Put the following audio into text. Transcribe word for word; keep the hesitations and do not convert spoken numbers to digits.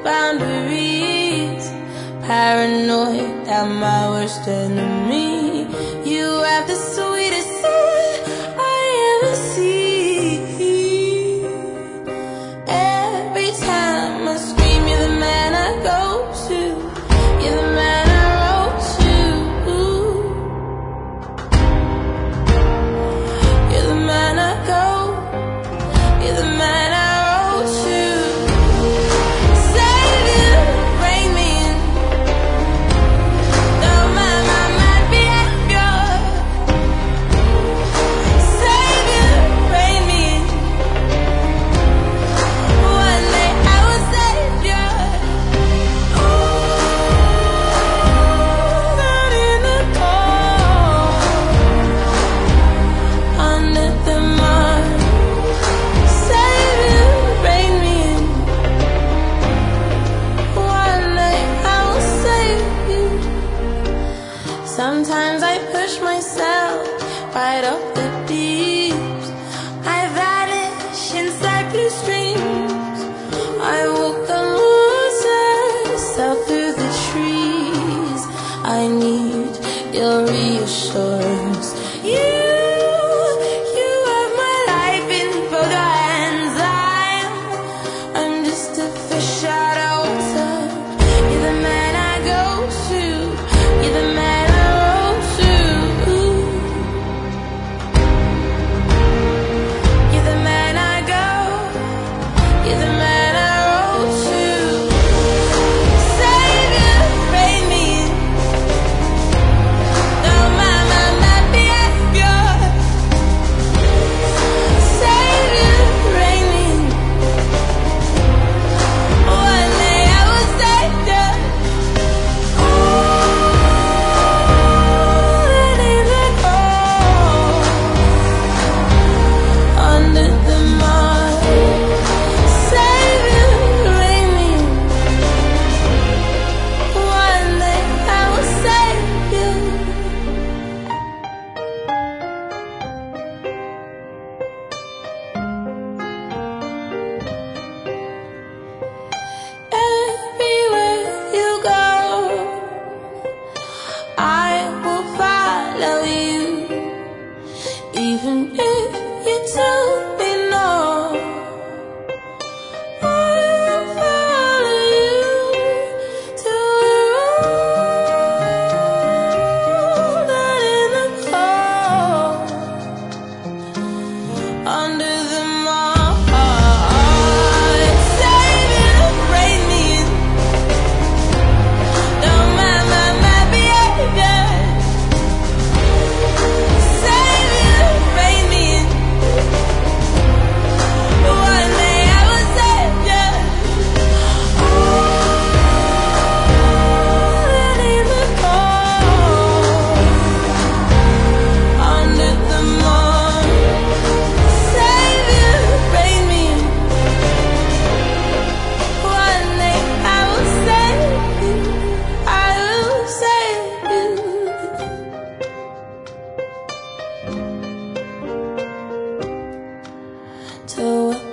boundaries, paranoid, I'm my worst enemy. You have the sweetest scent I ever see. Every time I scream, you're the man I go to. You're the man I wrote to. You're the man I go. You're the man I wrote to. Save you, bring me in. Don't mind my mad behavior. Save you, bring me in. One day I will save you. Ooh, out in the cold, under the mud. Save you, bring me in. One day I will save you. Sometimes I push myself right up the deeps. I vanish inside blue streams. I walk the losers out through the trees. I need your reassurance. You, you have my life in both your hands. I'm, I'm just a fish out of water. You're the man I go to. You're the man I wrote to. You're the man I go. You're the man I wrote to. Save you, bring me in. Don't mind my mad behavior. Save you, bring me in. One day I will save you. Ooh, and in the cold, under the mud. Save you, bring me in. One day I will save you. Everywhere you go, I will follow you. Even if you tell me no, I will follow you to a road out in the cold, under the mud. Save you, bring me in. Don't mind my mad behavior. Save you, bring me in. One day I will save you. Ooh, and in the cold, under the mud. Save you, bring me in. One day I will save you. I will save you. To